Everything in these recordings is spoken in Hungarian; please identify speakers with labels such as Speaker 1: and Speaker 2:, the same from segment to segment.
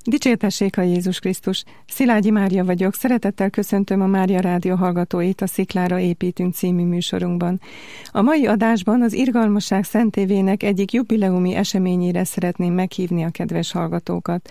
Speaker 1: Dicsértessék a Jézus Krisztus! Szilágyi Mária vagyok, szeretettel köszöntöm a Mária Rádió hallgatóit a Sziklára építünk című műsorunkban. A mai adásban az Irgalmasság Szentévének egyik jubileumi eseményére szeretném meghívni a kedves hallgatókat.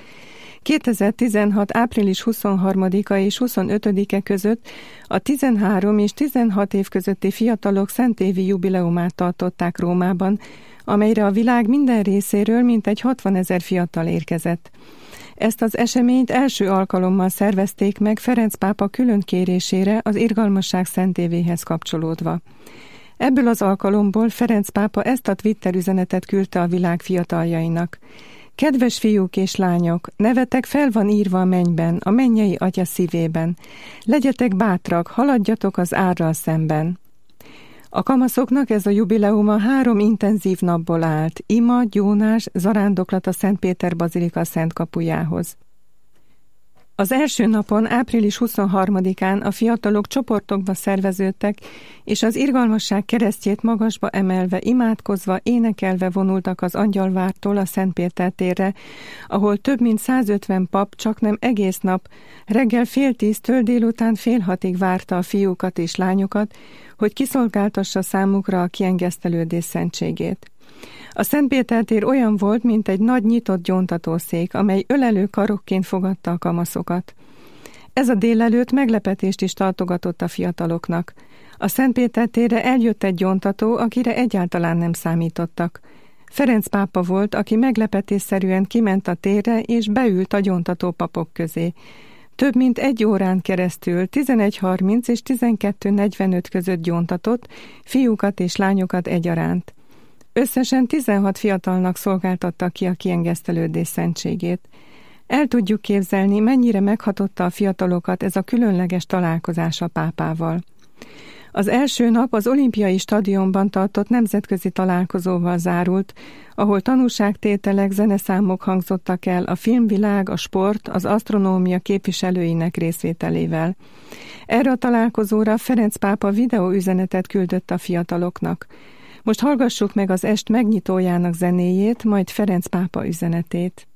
Speaker 1: 2016. április 23-a és 25-e között a 13 és 16 év közötti fiatalok szentévi jubileumát tartották Rómában, amelyre a világ minden részéről mintegy 60 000 fiatal érkezett. Ezt az eseményt első alkalommal szervezték meg Ferenc pápa külön kérésére az Irgalmasság Szentévéhez kapcsolódva. Ebből az alkalomból Ferenc pápa ezt a Twitter üzenetet küldte a világ fiataljainak. Kedves fiúk és lányok, nevetek fel van írva a mennyben, a mennyei Atya szívében. Legyetek bátrak, haladjatok az árral szemben. A kamaszoknak ez a jubileuma 3 intenzív napból állt, ima, gyónás, zarándoklat a Szent Péter bazilika szent kapujához. Az első napon, április 23-án a fiatalok csoportokba szerveződtek, és az irgalmasság keresztjét magasba emelve, imádkozva, énekelve vonultak az Angyalvártól a Szent Péter térre, ahol több mint 150 pap csaknem egész nap, reggel 9:30-től délután 5:30 várta a fiúkat és lányokat, hogy kiszolgáltassa számukra a kiengesztelődés szentségét. A Szent Péter tér olyan volt, mint egy nagy nyitott gyóntatószék, amely ölelő karokként fogadta a kamaszokat. Ez a délelőtt meglepetést is tartogatott a fiataloknak. A Szent Péter térre eljött egy gyóntató, akire egyáltalán nem számítottak. Ferenc pápa volt, aki meglepetésszerűen kiment a térre, és beült a gyóntató papok közé. Több mint 1 órán keresztül 11:30 és 12:45 között gyóntatott, fiúkat és lányokat egyaránt. Összesen 16 fiatalnak szolgáltatta ki a kiengesztelődés szentségét. El tudjuk képzelni, mennyire meghatotta a fiatalokat ez a különleges találkozás a pápával. Az első nap az olimpiai stadionban tartott nemzetközi találkozóval zárult, ahol tanúságtételek, zeneszámok hangzottak el a filmvilág, a sport, az asztronómia képviselőinek részvételével. Erre a találkozóra Ferenc pápa videóüzenetet küldött a fiataloknak. Most hallgassuk meg az est megnyitójának zenéjét, majd Ferenc pápa üzenetét.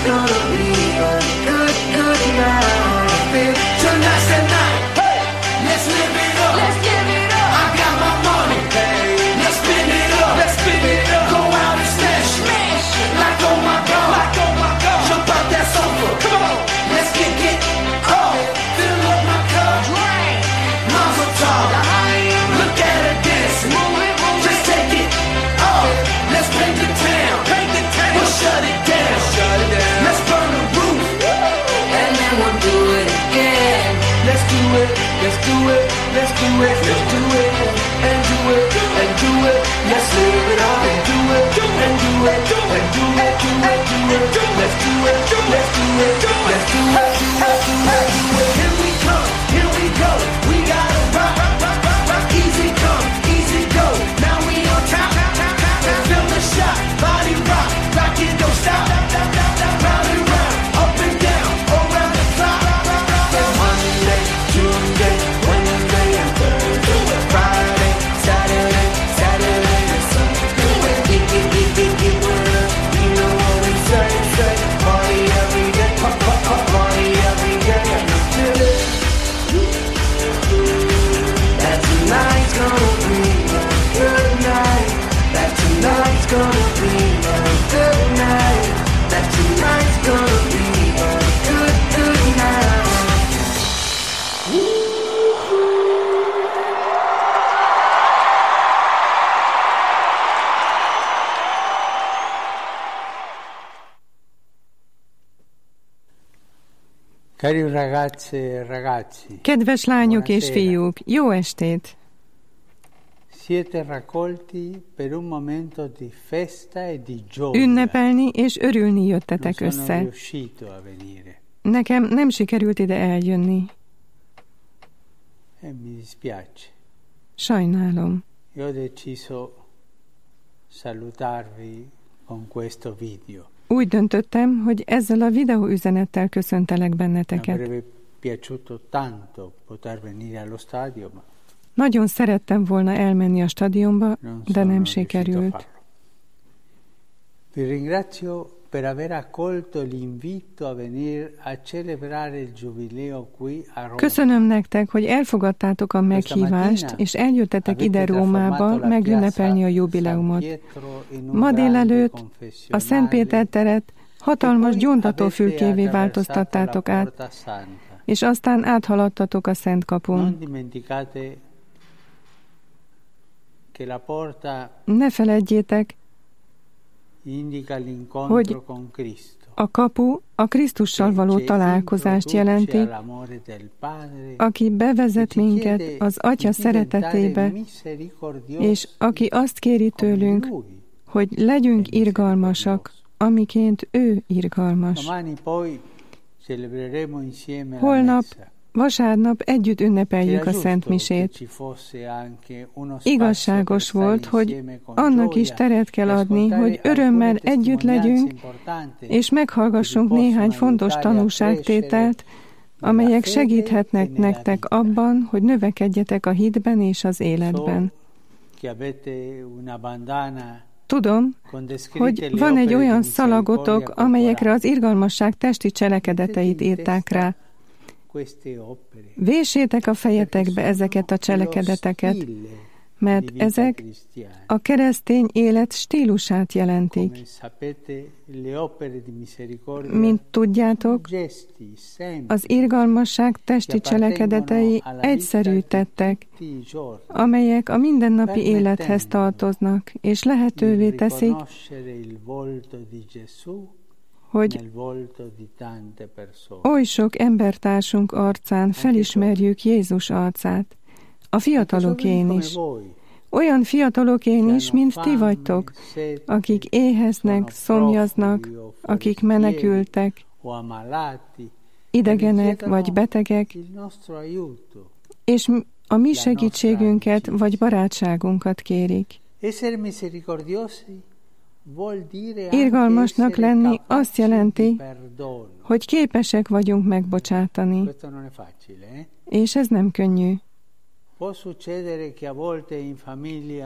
Speaker 2: gonna be a good, good night. Tonight's the night. Hey, let's live it up. Let's give it up. I got my money. Hey, let's spin it up. Let's spin it up. Go out and smash it. Like oh my God. Like oh my God. Jump out that sofa. Come on. Let's get up. Fill up my cup. Drink. Mazel tov. Look at her dance. Move it. Just take it up. Let's paint the town. We'll shut it down. Let's burn the roof. And then we'll do it again. Let's do it. Let's do it. Let's do it. Let's do it. And do it. And do it. Let's live it up. And do it. And do it. And do it. Do it. Do it. Let's do it. Let's do it. Let's do it. Do it. Here we come. Here we go. We gotta rock. Easy come. Easy go. Now we on top. Feel the shot. Body rock. Rock it. Don't stop. Round and round. Up and down. Around the clock. Monday, Tuesday, Wednesday, and Thursday. Friday, Saturday, and Sunday. Get word up. You know what we say. Party every day. Party every day. And I feel it. That tonight's gonna be a good night. That tonight's gonna be a good night. That tonight's gonna be a good, good night.
Speaker 3: Cari ragazze e ragazzi,
Speaker 1: Kedves lányok és fiúk, jó estét!
Speaker 3: siete raccolti per un momento di festa e di gioia.
Speaker 1: Ünnepelni és örülni jöttetek
Speaker 3: Non sono
Speaker 1: össze.
Speaker 3: riuscito a venire
Speaker 1: Nekem nem sikerült ide eljönni.
Speaker 3: e mi dispiace.
Speaker 1: Sajnálom.
Speaker 3: Io ho deciso salutarvi con questo video.
Speaker 1: Úgy döntöttem, hogy ezzel a videóüzenettel köszöntelek
Speaker 3: Mi
Speaker 1: benneteket.
Speaker 3: avrebbe piaciuto tanto poter venire allo stadio, ma
Speaker 1: Nagyon szerettem volna elmenni a stadionba,
Speaker 3: non
Speaker 1: de
Speaker 3: sono
Speaker 1: nem
Speaker 3: riuscito a
Speaker 1: sikerült.
Speaker 3: farlo. Vi ringrazio per aver accolto l'invito a venire a celebrare il giubileo qui a Roma.
Speaker 1: Köszönöm nektek, hogy elfogadtátok a meghívást, és eljöttetek ide Rómába megünnepelni a jubileumot. Ma délelőtt a Szent Péter teret hatalmas gyóntatófülkévé változtattátok át, és aztán áthaladtatok a Szent kapun.
Speaker 3: Non dimenticate che la porta
Speaker 1: Ne feledjétek,
Speaker 3: indica
Speaker 1: hogy
Speaker 3: l'incontro con Cristo.
Speaker 1: a kapu a Krisztussal való találkozást jelenti, aki bevezet minket az Atya szeretetébe, és aki azt kéri tőlünk, hogy legyünk irgalmasak, amiként ő irgalmas. Holnap, vasárnap együtt ünnepeljük a Szent Misét. Igazságos volt, hogy annak is teret kell adni, hogy örömmel együtt legyünk, és meghallgassunk néhány fontos tanúságtételt, amelyek segíthetnek nektek abban, hogy növekedjetek a hitben és az életben. Tudom, hogy van egy olyan szalagotok, amelyekre az irgalmasság testi cselekedeteit írták rá. Véssétek a fejetekbe ezeket a cselekedeteket, mert ezek a keresztény élet stílusát jelentik. Mint tudjátok, az irgalmasság testi cselekedetei egyszerű tettek, amelyek a mindennapi élethez tartoznak, és lehetővé teszik, hogy oly sok embertársunk arcán felismerjük Jézus arcát, a fiatalokén is. Olyan fiatalokén is, mint ti vagytok, akik éheznek, szomjaznak, akik menekültek, idegenek vagy betegek, és a mi segítségünket vagy barátságunkat kérik. Irgalmasnak lenni azt jelenti, hogy képesek vagyunk megbocsátani. És ez nem könnyű.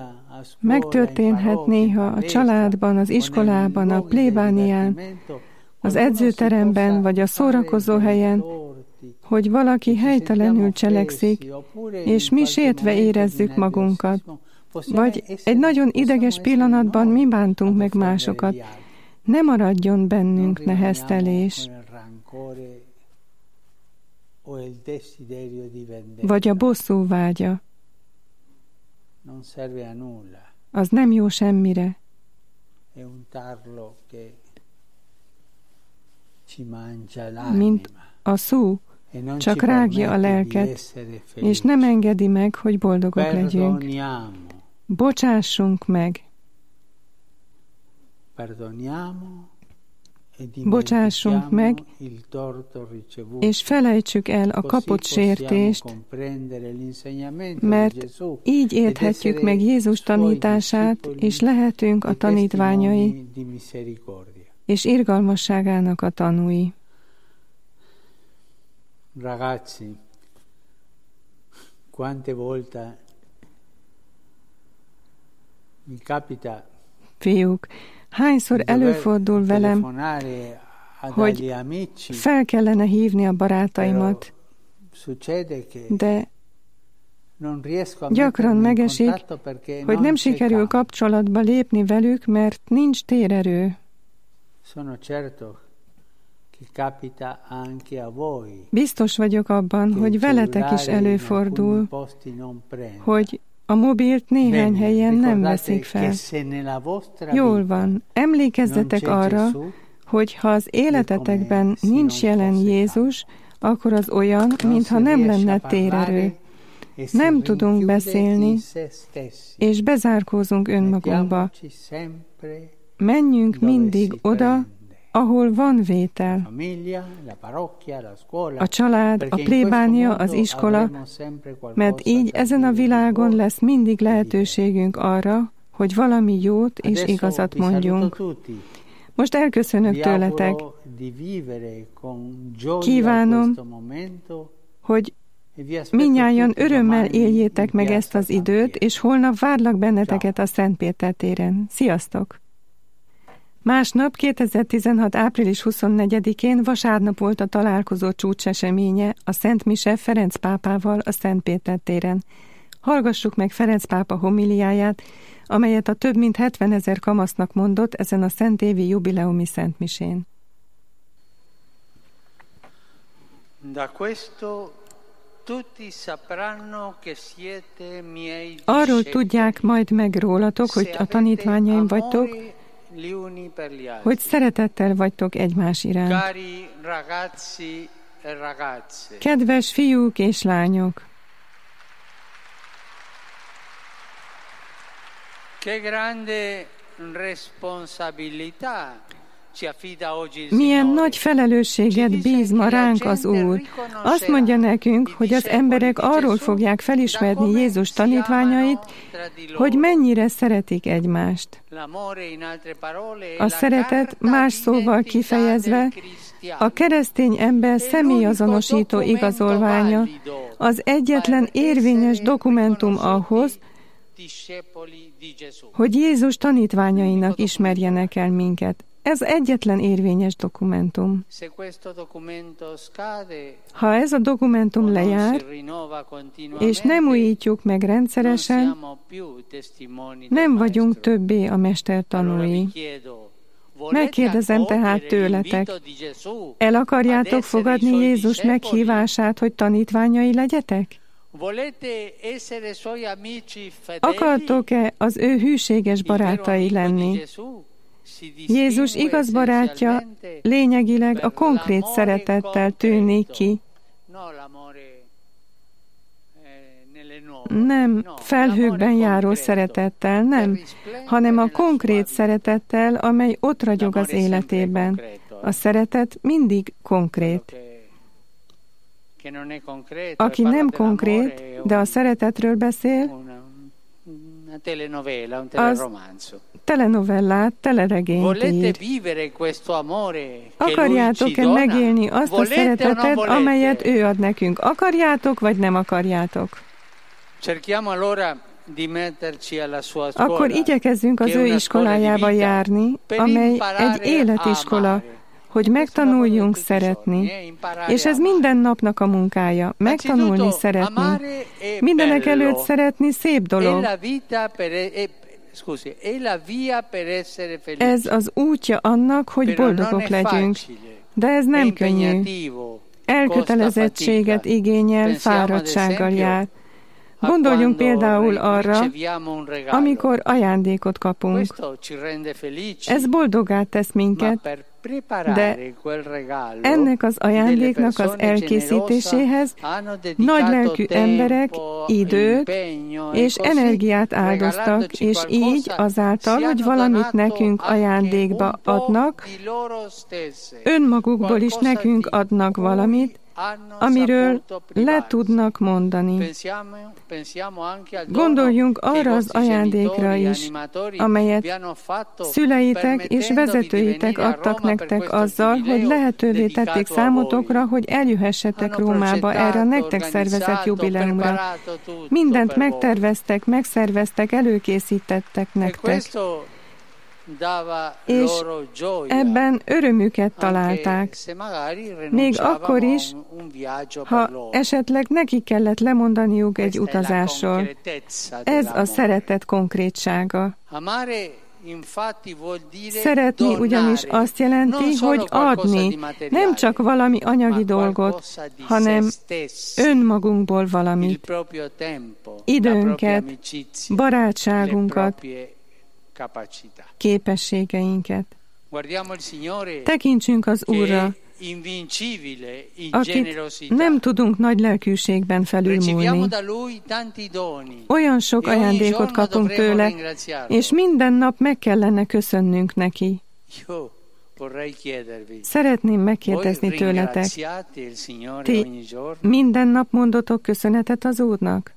Speaker 1: Megtörténhet néha a családban, az iskolában, a plébánián, az edzőteremben vagy a szórakozó helyen, hogy valaki helytelenül cselekszik, és mi sértve érezzük magunkat, vagy egy nagyon ideges pillanatban mi bántunk meg másokat. Ne maradjon bennünk neheztelés, vagy a bosszú vágya. Az nem jó semmire. Mint a szú, csak rágja a lelket, és nem engedi meg, hogy boldogok legyünk. Bocsássunk meg. Bocsássunk meg, és felejtsük el a kapott sértést, mert így érthetjük meg Jézus tanítását, és lehetünk a tanítványai, és irgalmasságának a tanúi.
Speaker 3: Ragazzi, quante volte mi capita,
Speaker 1: fiúk, hányszor előfordul velem, hogy fel kellene hívni a barátaimat, de gyakran megesik, hogy nem sikerül kapcsolatba lépni velük, mert nincs térerő. Biztos vagyok abban, hogy veletek is előfordul, hogy a mobilt néhány helyen nem veszik fel. Jól van, emlékezzetek arra, hogy ha az életetekben nincs jelen Jézus, akkor az olyan, mintha nem lenne térerő. Nem tudunk beszélni, és bezárkózunk önmagunkba. Menjünk mindig oda, ahol van vétel. A család, a plébánia, az iskola, mert így ezen a világon lesz mindig lehetőségünk arra, hogy valami jót és igazat mondjunk. Most elköszönök tőletek. Kívánom, hogy mindnyájan örömmel éljétek meg ezt az időt, és holnap várlak benneteket a Szent Péter téren. Sziasztok! Másnap, 2016. április 24-én vasárnap volt a találkozó csúcseseménye, a Szent Mise Ferenc pápával a Szent Péter téren. Hallgassuk meg Ferenc pápa homiliáját, amelyet a több mint 70 000 kamasznak mondott ezen a szentévi jubileumi Szent Misén. Arról tudják majd meg rólatok, hogy a tanítványaim vagytok, hogy szeretettel vagytok egymás iránt. Kedves fiúk és lányok! Milyen nagy felelősséget bíz ma ránk az Úr. Azt mondja nekünk, hogy az emberek arról fogják felismerni Jézus tanítványait, hogy mennyire szeretik egymást. A szeretet, más szóval kifejezve, a keresztény ember személyazonosító igazolványa, az egyetlen érvényes dokumentum ahhoz, hogy Jézus tanítványainak ismerjenek el minket. Ez egyetlen érvényes dokumentum. Ha ez a dokumentum lejár, és nem újítjuk meg rendszeresen, nem vagyunk többé a Mester tanúi. Megkérdezem tehát tőletek, el akarjátok fogadni Jézus meghívását, hogy tanítványai legyetek? Akartok-e az ő hűséges barátai lenni? Jézus igaz barátja lényegileg a konkrét szeretettel tűnik ki. Nem felhőkben járó szeretettel, nem, hanem a konkrét szeretettel, amely ott ragyog az életében. A szeretet mindig konkrét. Aki nem konkrét, de a szeretetről beszél, az telenovellát, teleregényt ír. Akarjátok-e megélni azt a szeretetet, amelyet ő ad nekünk? Akarjátok, vagy nem akarjátok? Akkor igyekezzünk az ő iskolájába járni, amely egy életiskola, hogy megtanuljunk szeretni. És ez minden napnak a munkája, megtanulni szeretni. Mindenek előtt szeretni szép dolog. Ez az útja annak, hogy boldogok legyünk. De ez nem könnyű. Elkötelezettséget igényel, fáradtsággal jár. Gondoljunk például arra, amikor ajándékot kapunk. Ez boldoggá tesz minket, de ennek az ajándéknak az elkészítéséhez nagylelkű emberek időt és energiát áldoztak, és így azáltal, hogy valamit nekünk ajándékba adnak, önmagukból is nekünk adnak valamit, amiről le tudnak mondani. Gondoljunk arra az ajándékra is, amelyet szüleitek és vezetőitek adtak nektek azzal, hogy lehetővé tették számotokra, hogy eljöhessetek Rómába erre a nektek szervezett jubileumra. Mindent megterveztek, megszerveztek, előkészítettek nektek. És ebben örömüket találták. Még akkor is, ha esetleg neki kellett lemondaniuk egy utazásról. Ez a szeretet konkrétsága. Szeretni ugyanis azt jelenti, hogy adni, nem csak valami anyagi dolgot, hanem önmagunkból valamit, időnket, barátságunkat, képességeinket. Tekintsünk az Úrra, akit nem tudunk nagy lelkűségben felülmúlni. Olyan sok ajándékot kapunk tőle, és minden nap meg kellene köszönnünk neki. Szeretném megkérdezni tőletek, ti minden nap mondotok köszönetet az Úrnak?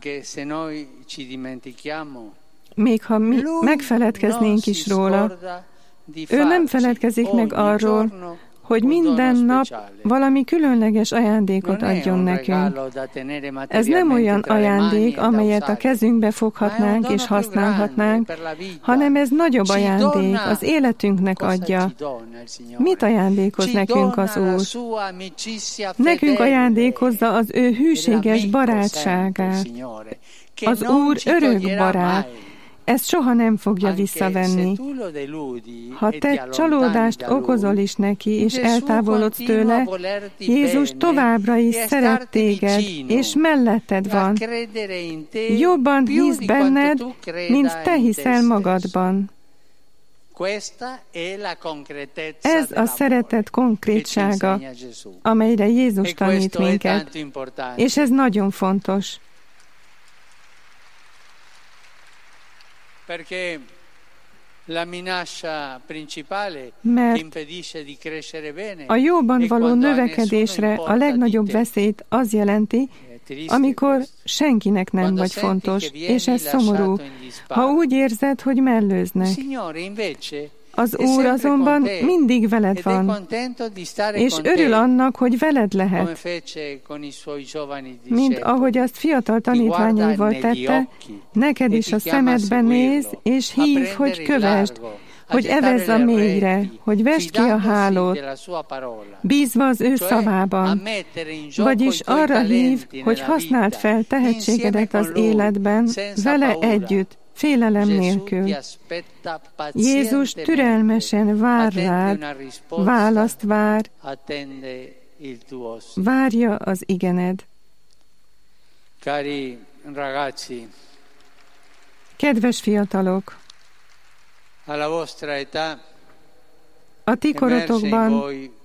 Speaker 1: Még ha mi megfeledkeznénk is róla, ő nem feledkezik meg arról, hogy minden nap valami különleges ajándékot adjon nekünk. Ez nem olyan ajándék, amelyet a kezünkbe foghatnánk és használhatnánk, hanem ez nagyobb ajándék, az életünknek adja. Mit ajándékoz nekünk az Úr? Nekünk ajándékozza az ő hűséges barátságát. Az Úr örök barát. Ezt soha nem fogja visszavenni. Ha te csalódást okozol is neki, és eltávolodsz tőle, Jézus továbbra is szeret téged, és melletted van. Jobban hisz benned, mint te hiszel magadban. Ez a szeretet konkrétsága, amelyre Jézus tanít minket, és ez nagyon fontos. Mert a jóban való növekedésre a legnagyobb veszélyt az jelenti, amikor senkinek nem vagy fontos, és ez szomorú, ha úgy érzed, hogy mellőznek. Az Úr azonban mindig veled van, és örül annak, hogy veled lehet. Mint ahogy azt fiatal tanítványaival tette, neked is a szemedbe néz, és hív, hogy kövesd, hogy evezz a mélyre, hogy vesd ki a hálót, bízva az ő szavában, vagyis arra hív, hogy használd fel tehetségedet az életben, vele együtt, félelem nélkül. Jézus türelmesen vár rád, választ vár, várja az igened. Kedves fiatalok, a ti korotokban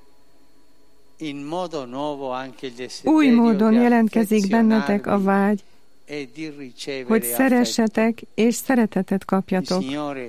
Speaker 1: új módon jelentkezik bennetek a vágy, hogy szeressetek és szeretetet kapjatok.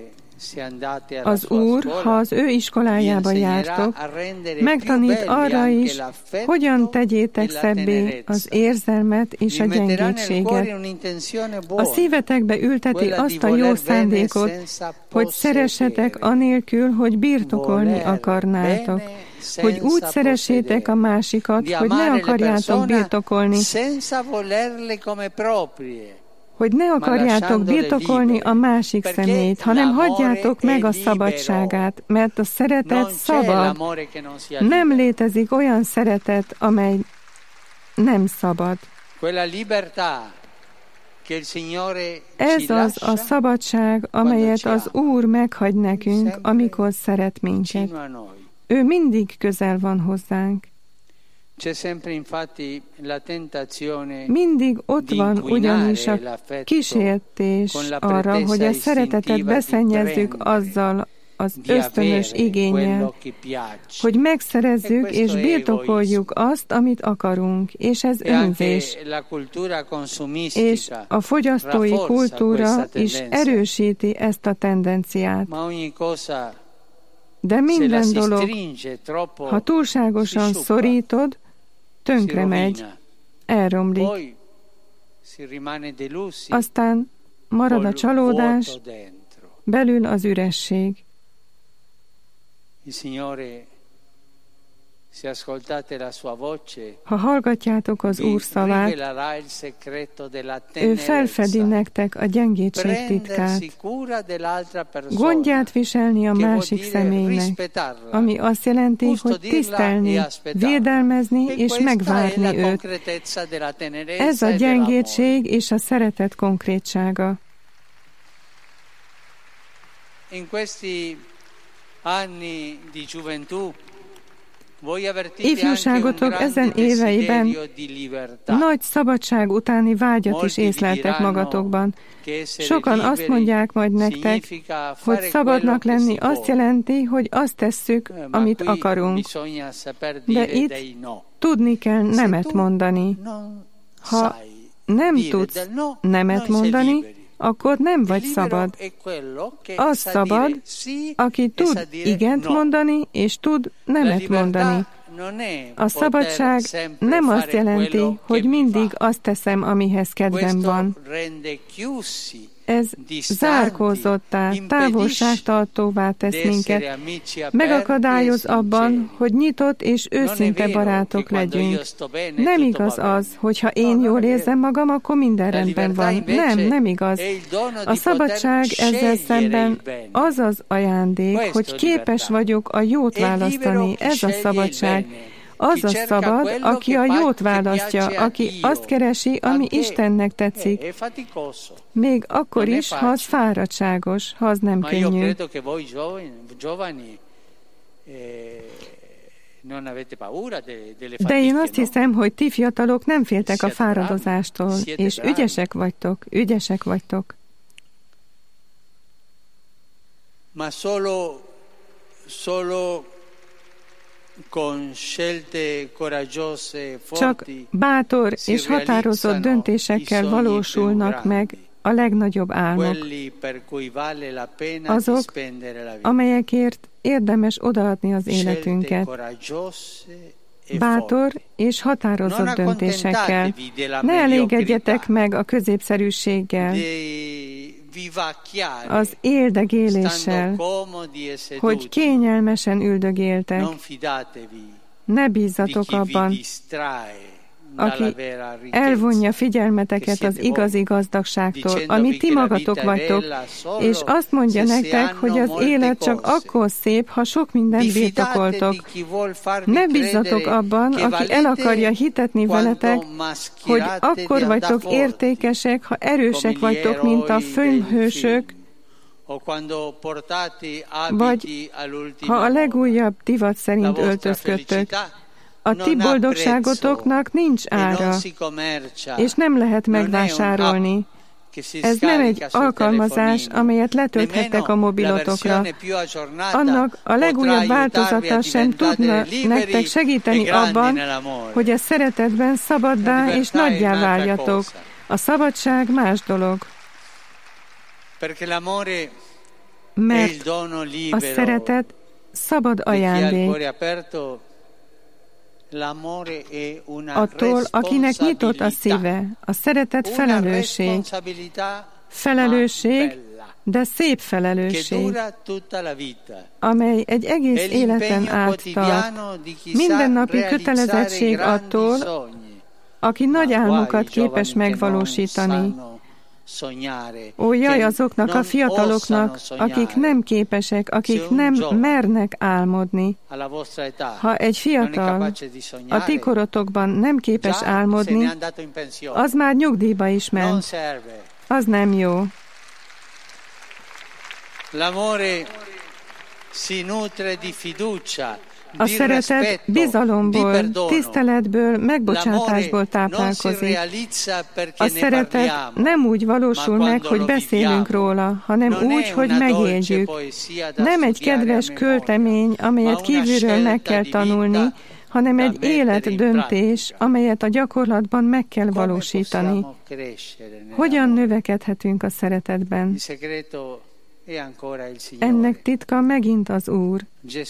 Speaker 1: Az Úr, ha az ő iskolájába jártok, megtanít arra is, hogyan tegyétek szebbé az érzelmet és a gyengétséget. A szívetekbe ülteti azt a jó szándékot, hogy szeressetek anélkül, hogy birtokolni akarnátok. Hogy úgy szeressétek a másikat, hogy ne akarjátok birtokolni, hogy ne akarjátok birtokolni a másik személyt, hanem hagyjátok meg a szabadságát, mert a szeretet szabad. Nem létezik olyan szeretet, amely nem szabad. Ez az a szabadság, amelyet az Úr meghagy nekünk, amikor szeret minket. Ő mindig közel van hozzánk. Mindig ott van ugyanis a kísértés arra, hogy a szeretetet beszennyezzük azzal az ösztönös igénnyel, hogy megszerezzük és birtokoljuk azt, amit akarunk, és ez önzés. És a fogyasztói kultúra is erősíti ezt a tendenciát. De minden dolog, ha túlságosan szorítod, tönkre megy, elromlik. Aztán marad a csalódás, belül az üresség. Ha hallgatjátok az Úr szavát, ő felfedi nektek a gyengétség titkát. Gondját viselni a másik személynek, ami azt jelenti, hogy tisztelni, védelmezni és megvárni őt. Ez a gyengétség és a szeretet konkrétsága. Ifjúságotok ezen éveiben nagy szabadság utáni vágyat is észleltek magatokban. Sokan azt mondják majd nektek, hogy szabadnak lenni azt jelenti, hogy azt tesszük, amit akarunk. De itt tudni kell nemet mondani. Ha nem tudsz nemet mondani, akkor nem vagy szabad. Az szabad, aki tud igent mondani, és tud nemet mondani. A szabadság nem azt jelenti, hogy mindig azt teszem, amihez kedvem van. Ez zárkózottá, távolságtartóvá tesz minket. Megakadályoz abban, hogy nyitott és őszinte barátok legyünk. Nem igaz az, hogyha én jól érzem magam, akkor minden rendben van. Nem igaz. A szabadság ezzel szemben az az ajándék, hogy képes vagyok a jót választani. Ez a szabadság. Az a szabad, aki a jót választja, aki azt keresi, ami Istennek tetszik. Még akkor is, ha az fáradtságos, ha az nem könnyű. De én azt hiszem, hogy ti fiatalok nem féltek a fáradozástól, és ügyesek vagytok. Csak bátor és határozott döntésekkel valósulnak meg a legnagyobb álmok. Azok, amelyekért érdemes odaadni az életünket. Bátor és határozott döntésekkel. Ne elégedjetek meg a középszerűséggel, az éldegéléssel, hogy kényelmesen üldögéltek. Ne bízzatok abban, aki elvonja figyelmeteket az igazi gazdagságtól, ami ti magatok vagytok, és azt mondja nektek, hogy az élet csak akkor szép, ha sok mindent birtokoltok. Ne bízzatok abban, aki el akarja hitetni veletek, hogy akkor vagytok értékesek, ha erősek vagytok, mint a filmhősök, vagy ha a legújabb divat szerint öltözködtök. A ti boldogságotoknak nincs ára, és nem lehet megvásárolni. Ez nem egy alkalmazás, amelyet letölthettek a mobilotokra. Annak a legújabb változata sem tudna nektek segíteni abban, hogy a szeretetben szabaddá és nagyjá váljatok. A szabadság más dolog. Mert a szeretet szabad ajándék. Attól, akinek nyitott a szíve, a szeretet felelősség. Felelősség, de szép felelősség, amely egy egész életen át tart. Mindennapi kötelezettség attól, aki nagy álmokat képes megvalósítani. Ó, jaj azoknak a fiataloknak, akik nem képesek, akik nem mernek álmodni. Ha egy fiatal a ti korotokban nem képes álmodni, az már nyugdíjba is ment. Az nem jó. A szeretet bizalomból, tiszteletből, megbocsátásból táplálkozik. A szeretet nem úgy valósul meg, hogy beszélünk róla, hanem úgy, hogy megéljük. Nem egy kedves költemény, amelyet kívülről meg kell tanulni, hanem egy életdöntés, amelyet a gyakorlatban meg kell valósítani. Hogyan növekedhetünk a szeretetben? Ennek titka megint az Úr.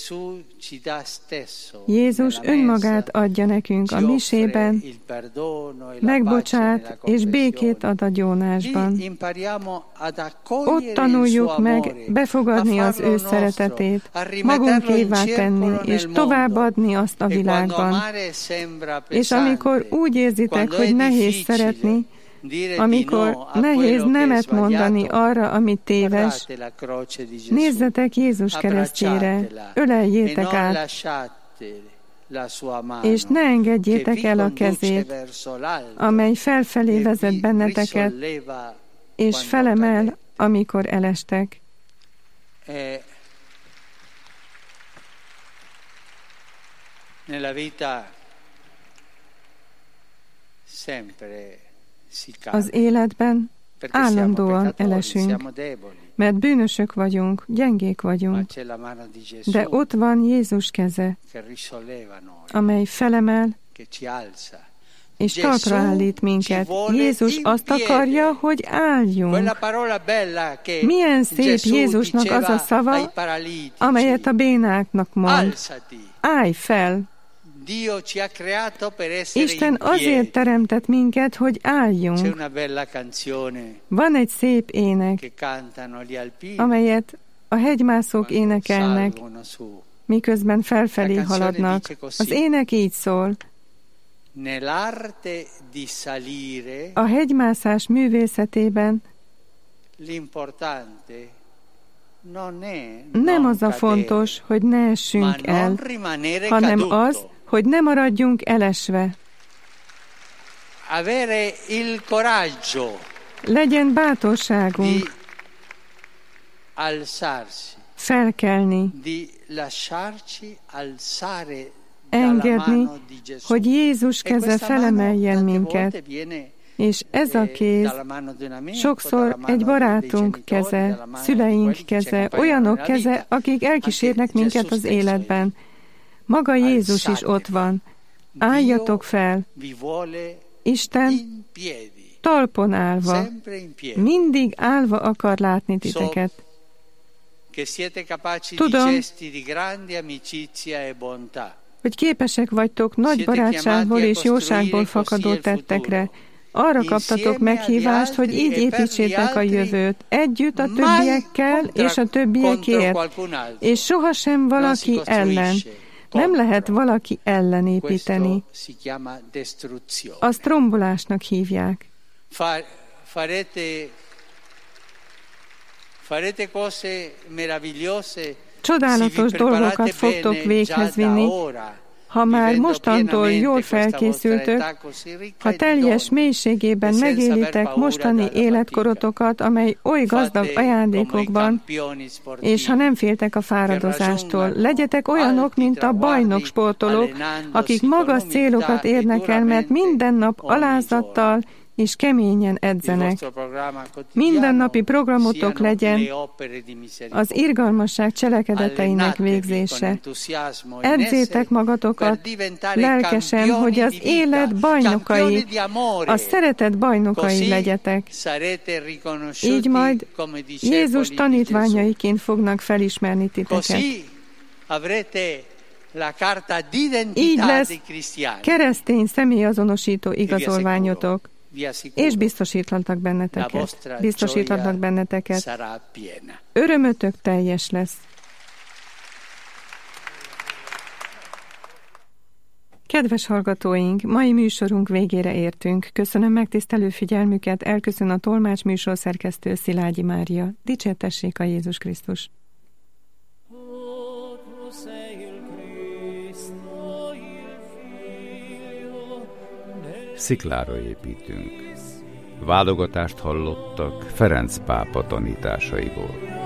Speaker 1: Jézus önmagát adja nekünk a misében, megbocsát és békét ad a gyónásban. Ott tanuljuk meg befogadni az ő szeretetét, magunkévá tenni és továbbadni azt a világban. És amikor úgy érzitek, hogy nehéz szeretni, amikor nehéz nemet mondani arra, amit téves, nézzetek Jézus keresztjére, öleljétek át, és ne engedjétek el a kezét, amely felfelé vezet benneteket, és felemel, amikor elestek.
Speaker 3: Nella vita sempre
Speaker 1: az életben állandóan elesünk, mert bűnösök vagyunk, gyengék vagyunk, de ott van Jézus keze, amely felemel, és talpra állít minket. Jézus azt akarja, hogy álljunk. Milyen szép Jézusnak az a szava, amelyet a bénáknak mond. Állj fel! Isten azért teremtett minket, hogy álljunk. Van egy szép ének, amelyet a hegymászók énekelnek, miközben felfelé haladnak. Az ének így szól. A hegymászás művészetében nem az a fontos, hogy ne essünk el, hanem az, hogy ne maradjunk elesve. Legyen bátorságunk felkelni, engedni, hogy Jézus keze felemeljen minket, és ez a kéz sokszor egy barátunk keze, szüleink keze, olyanok keze, akik elkísérnek minket az életben. Maga Jézus is ott van. Álljatok fel! Isten talpon állva, mindig állva akar látni titeket. Tudom, hogy képesek vagytok nagy barátságból és jóságból fakadó tettekre. Arra kaptatok meghívást, hogy így építsétek a jövőt, együtt a többiekkel és a többiekért, és sohasem valaki ellen. Nem lehet valaki ellen építeni. Azt rombolásnak hívják. Csodálatos dolgokat fogtok véghez vinni, ha már mostantól jól felkészültök, ha teljes mélységében megélitek mostani életkorotokat, amely oly gazdag ajándékokban, és ha nem féltek a fáradozástól, legyetek olyanok, mint a bajnok sportolók, akik magas célokat érnek el, mert minden nap alázattal és keményen edzenek. Mindennapi programotok legyen az irgalmasság cselekedeteinek végzése. Edzétek magatokat lelkesen, hogy az élet bajnokai, a szeretet bajnokai legyetek. Így majd Jézus tanítványaiként fognak felismerni titeket. Így lesz keresztény személyazonosító igazolványotok, és biztosítlanak benneteket. Örömötök teljes lesz. Kedves hallgatóink, mai műsorunk végére értünk. Köszönöm megtisztelő figyelmüket, elköszön a tolmács műsorszerkesztő Szilágyi Mária. Dicsértessék a Jézus Krisztus!
Speaker 4: Sziklára építünk. Válogatást hallottak Ferenc pápa tanításaiból.